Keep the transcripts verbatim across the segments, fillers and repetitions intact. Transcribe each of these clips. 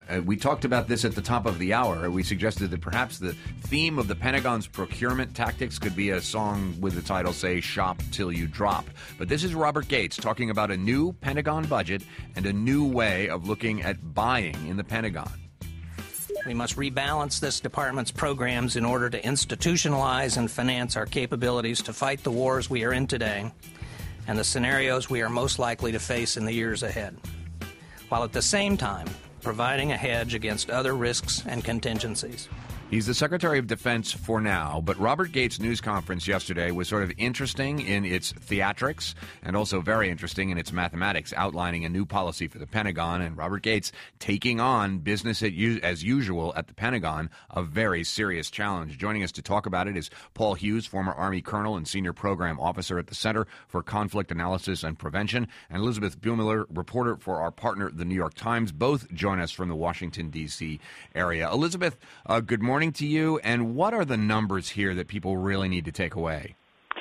Uh, we talked about this at the top of the hour. We suggested that perhaps the theme of the Pentagon's procurement tactics could be a song with the title, say, Shop Till You Drop. But this is Robert Gates talking about a new Pentagon budget and a new way of looking at buying in the Pentagon. We must rebalance this department's programs in order to institutionalize and finance our capabilities to fight the wars we are in today and the scenarios we are most likely to face in the years ahead, while at the same time providing a hedge against other risks and contingencies. He's the Secretary of Defense for now, but Robert Gates' news conference yesterday was sort of interesting in its theatrics and also very interesting in its mathematics, outlining a new policy for the Pentagon, and Robert Gates taking on business as usual at the Pentagon, a very serious challenge. Joining us to talk about it is Paul Hughes, former Army colonel and senior program officer at the Center for Conflict Analysis and Prevention, and Elizabeth Bumiller, reporter for our partner, The New York Times. Both join us from the Washington, D C area. Elizabeth, uh, good morning to you, and what are the numbers here that people really need to take away?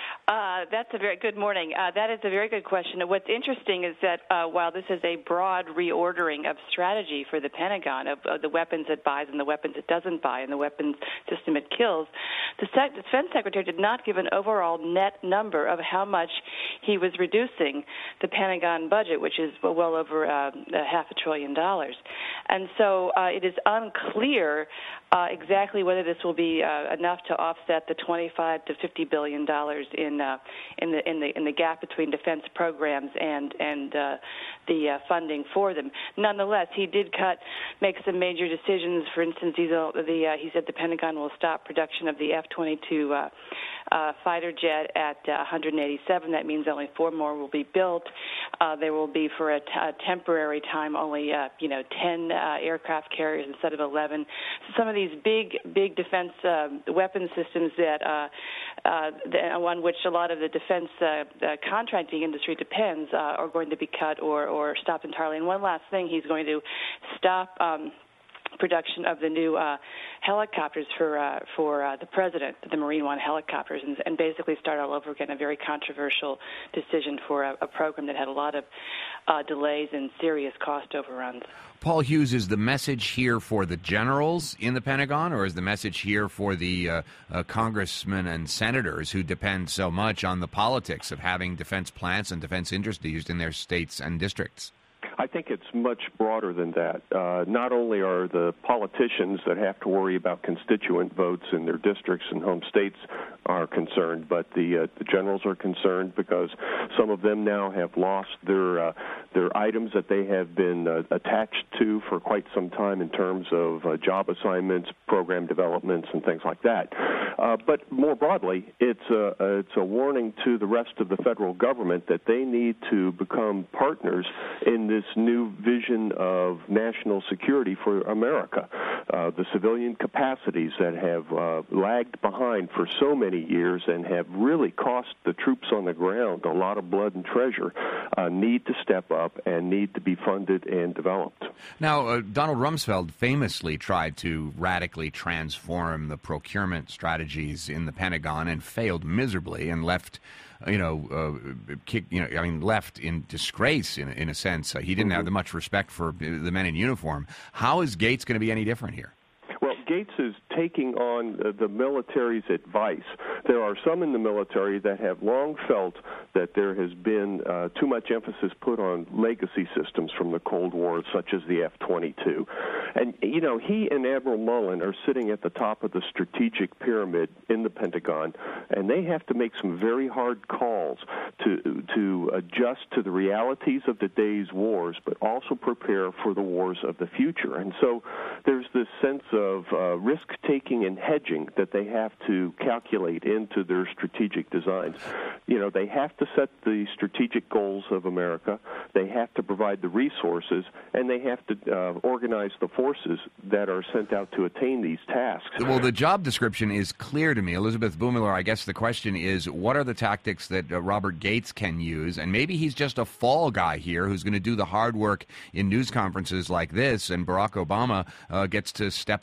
Uh, that's a very good morning. Uh, that is a very good question. What's interesting is that uh, while this is a broad reordering of strategy for the Pentagon, of, of the weapons it buys and the weapons it doesn't buy and the weapons system it kills, the Sec- Defense Secretary did not give an overall net number of how much he was reducing the Pentagon budget, which is well over uh, a half a trillion dollars. And so uh, it is unclear uh, exactly whether this will be uh, enough to offset the twenty-five to fifty billion dollars in uh, in the in the in the gap between defense programs and and uh, the uh, funding for them. Nonetheless, he did cut, make some major decisions. For instance, he's uh, the uh, he said the Pentagon will stop production of the F twenty-two uh, uh, fighter jet at uh, one hundred eighty-seven. That means only four more will be built. Uh, there will be for a, t- a temporary time only uh, you know ten uh, aircraft carriers instead of eleven. So some of these big big defense uh, weapon systems that uh, uh, the, on which a lot of the defense uh, uh, contracting industry depends uh, are going to be cut or, or stopped entirely. And one last thing, he's going to stop um, production of the new uh, helicopters for uh, for uh, the president, the Marine One helicopters, and, and basically start all over again. A very controversial decision for a, a program that had a lot of uh, delays and serious cost overruns. Paul Hughes, is the message here for the generals in the Pentagon, or is the message here for the uh, uh, congressmen and senators who depend so much on the politics of having defense plants and defense industries in their states and districts? I think it's much broader than that. Uh, not only are the politicians that have to worry about constituent votes in their districts and home states are concerned, but the uh, the generals are concerned because some of them now have lost their uh, their items that they have been uh, attached to for quite some time in terms of uh, job assignments, program developments, and things like that. Uh, but more broadly, it's a, it's a warning to the rest of the federal government that they need to become partners in this new vision of national security for America. Uh, the civilian capacities that have uh, lagged behind for so many years and have really cost the troops on the ground a lot of blood and treasure uh, need to step up and need to be funded and developed. Now, uh, Donald Rumsfeld famously tried to radically transform the procurement strategies in the Pentagon and failed miserably and left you know, uh, kick, you know, I mean, left in disgrace in, in a sense. Uh, he didn't mm-hmm. have much respect for the men in uniform. How is Gates going to be any different here? Well, Gates is taking on uh, the military's advice. There are some in the military that have long felt that there has been uh, too much emphasis put on legacy systems from the Cold War, such as the F twenty-two. And, you know, he and Admiral Mullen are sitting at the top of the strategic pyramid in the Pentagon, and they have to make some very hard calls to to adjust to the realities of the day's wars, but also prepare for the wars of the future. And so there's this sense of uh, risk-taking and hedging that they have to calculate into their strategic designs. You know, they have to set the strategic goals of America, they have to provide the resources, and they have to uh, organize the forces that are sent out to attain these tasks. Well, the job description is clear to me. Elizabeth Bumiller, I guess the question is, what are the tactics that uh, Robert Gates can use? And maybe he's just a fall guy here who's going to do the hard work in news conferences like this, and Barack Obama uh, gets to step away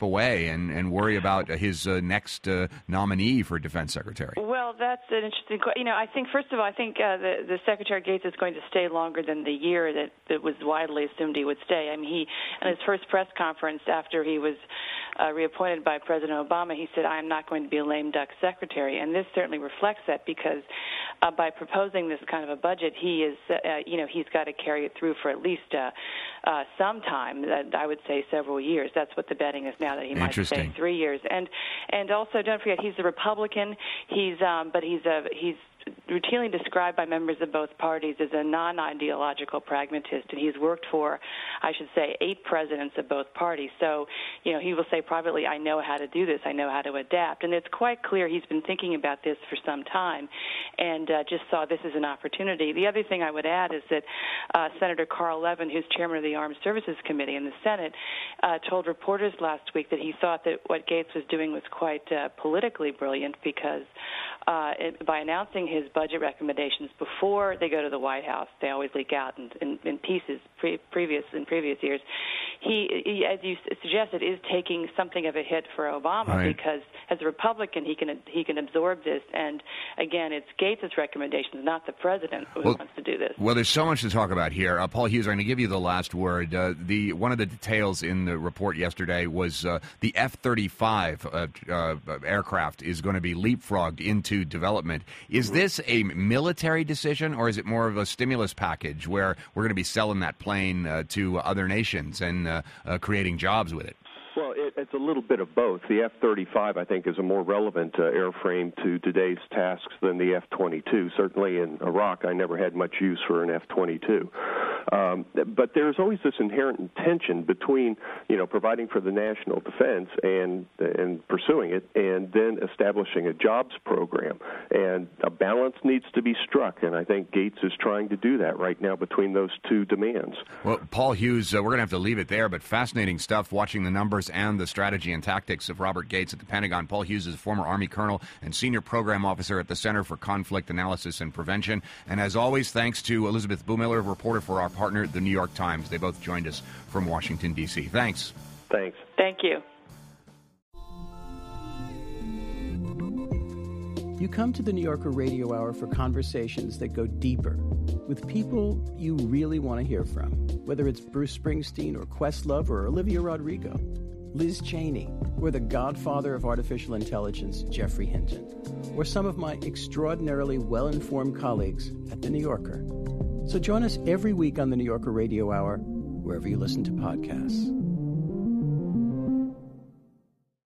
stay and, and worry about his uh, next uh, nominee for defense secretary? Well, that's an interesting question. You know, I think, first of all, I think uh, the, the Secretary Gates is going to stay longer than the year that, that was widely assumed he would stay. I mean, he, in his first press conference after he was uh, reappointed by President Obama, he said, I am not going to be a lame duck secretary. And this certainly reflects that because uh, by proposing this kind of a budget, he is, uh, you know, he's got to carry it through for at least uh, uh, some time, uh, I would say several years. That's what the betting is now, that he might stay three years. And and also, don't forget, he's a Republican. He's um, but he's a he's routinely described by members of both parties as a non-ideological pragmatist, and he's worked for, I should say, eight presidents of both parties. So, you know, he will say privately, I know how to do this, I know how to adapt. And it's quite clear he's been thinking about this for some time and uh, just saw this as an opportunity. The other thing I would add is that uh, Senator Carl Levin, who's chairman of the Armed Services Committee in the Senate, uh, told reporters last week that he thought that what Gates was doing was quite uh, politically brilliant because uh, it, by announcing his budget recommendations before they go to the White House, they always leak out in, in, in pieces pre- previous in previous years. He, he, as you suggested, is taking something of a hit for Obama right. because as a Republican, he can he can absorb this. And again, it's Gates' recommendations, not the president, who well, wants to do this. Well, there's so much to talk about here. Uh, Paul Hughes, I'm going to give you the last word. Uh, the one of the details in the report yesterday was uh, the F thirty-five uh, uh, aircraft is going to be leapfrogged into development. Is this a military decision, or is it more of a stimulus package where we're going to be selling that plane uh, to other nations and uh, uh, creating jobs with it? Well, it, it's a little bit of both. The F thirty-five, I think, is a more relevant uh, airframe to today's tasks than the F twenty-two. Certainly in Iraq, I never had much use for an F twenty-two. Um, but there's always this inherent tension between, you know, providing for the national defense and and pursuing it, and then establishing a jobs program. And a balance needs to be struck, and I think Gates is trying to do that right now between those two demands. Well, Paul Hughes, uh, we're going to have to leave it there, but fascinating stuff watching the numbers and the strategy and tactics of Robert Gates at the Pentagon. Paul Hughes is a former Army colonel and senior program officer at the Center for Conflict Analysis and Prevention. And as always, thanks to Elizabeth Boomiller, reporter for our partner, The New York Times. They both joined us from Washington, D C Thanks. Thanks. Thank you. You come to the New Yorker Radio Hour for conversations that go deeper with people you really want to hear from, whether it's Bruce Springsteen or Questlove or Olivia Rodrigo, Liz Cheney, or the godfather of artificial intelligence, Geoffrey Hinton, or some of my extraordinarily well-informed colleagues at The New Yorker. So join us every week on the New Yorker Radio Hour, wherever you listen to podcasts.